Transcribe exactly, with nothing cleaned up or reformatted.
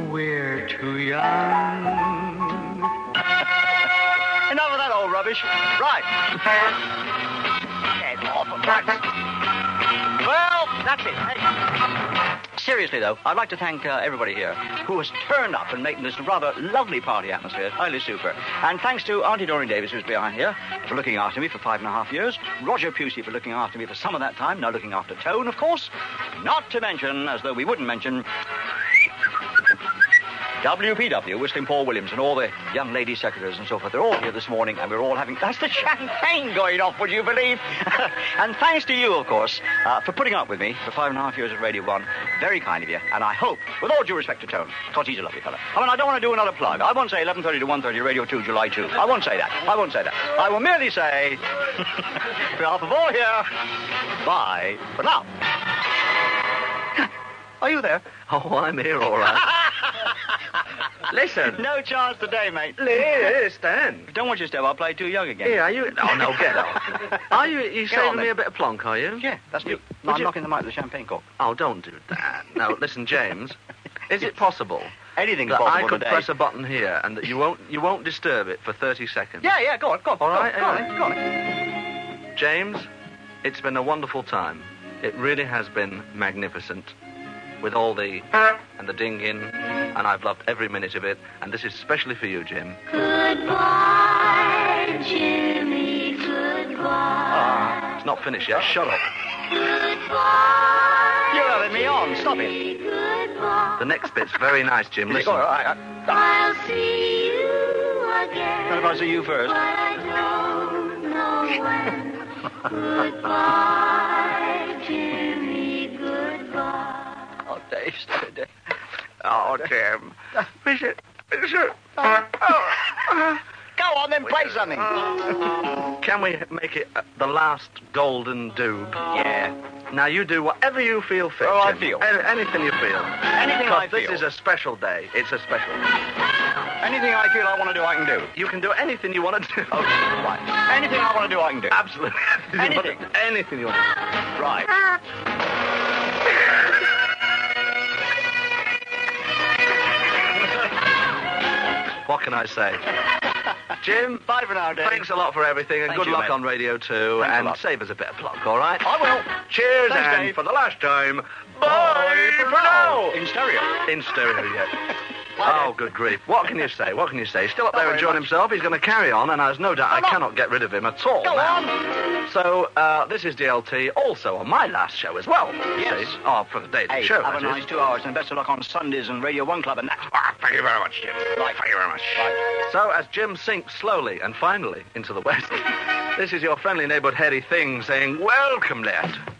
we're too young. Enough of that old rubbish. Right. Get off of that. Well, that's it. Hey. Seriously, though, I'd like to thank uh, everybody here who has turned up and making this rather lovely party atmosphere highly super. And thanks to Auntie Doreen Davis, who's behind here, for looking after me for five and a half years. Roger Pusey for looking after me for some of that time. Now looking after Tone, of course. Not to mention, as though we wouldn't mention... W P W, Whistling Paul Williams, and all the young lady secretaries and so forth. They're all here this morning, and we're all having... That's the champagne going off, would you believe? And thanks to you, of course, uh, for putting up with me for five and a half years at Radio one. Very kind of you. And I hope, with all due respect to Tone, because he's a lovely fella. I mean, I don't want to do another plug. I won't say eleven thirty to one thirty, Radio two, July second. I won't say that. I won't say that. I will merely say, on behalf of all here, bye for now. Are you there? Oh, I'm here, all right. Listen. No chance today, mate. Listen. Don't want you to step. I'll play too young again. Yeah, are you... Oh, no, get off. Are you... You Get saving on, me then. a bit of plonk, are you? Yeah, that's me. You- No, would I'm you- knocking the mic with the champagne cork. Oh, don't do that. No, listen, James. Is it possible Anything's that possible I could today. press a button here and that you won't you won't disturb it for thirty seconds? Yeah, yeah, go on, go on. All go right, on, go on, anyway. go on. James, it's been a wonderful time. It really has been magnificent. With all the and the ding-in, and I've loved every minute of it, and this is especially for you, Jim. Goodbye, Jimmy, goodbye. It's not finished yet. Shut up. Goodbye. You're having me on. Stop it. Goodbye. The next bit's very nice, Jim. Go Listen. on, all right, all right. I'll see you again. What if I see you first? But I don't know when. Goodbye, Jimmy, goodbye. Oh, Dave, stop it, Dave. Oh, Jim. Is it? Is it? Go on, then play something. Can we make it uh, the last golden doob? Yeah. Now, you do whatever you feel fit, Oh, I Jim. feel. Any- anything you feel. Anything I Because this feel. is a special day. It's a special day. Anything I feel I want to do, I can do. You can do anything you want to do. Okay, right. Anything I want to do, I can do. Absolutely. Anything. Anything you want to do. Right. What can I say? Jim, Bye for now, Dave. thanks a lot for everything, and Thank good you, luck mate. on Radio two, Thanks a and lot. save us a bit of pluck, all right? I will. Cheers, Thanks, and Dave. for the last time, bye, for now. In stereo. In stereo yet. Bye, Oh, Dave. good grief. What can you say? What can you say? He's still up Not there very enjoying much. himself. He's going to carry on, and there's no doubt I Come on. cannot get rid of him at all Go now. on. So, uh, this is D L T, also on my last show as well. you Yes. see. Oh, for the day of the Hey, show, have a that is. nice two hours, and best of luck on Sundays and Radio one Club and that. Ah, thank you very much, Jim. Right. Thank you very much. Right. So, as Jim sinks slowly and finally into the west, this is your friendly neighbourhood Harry Thing saying, welcome, lad.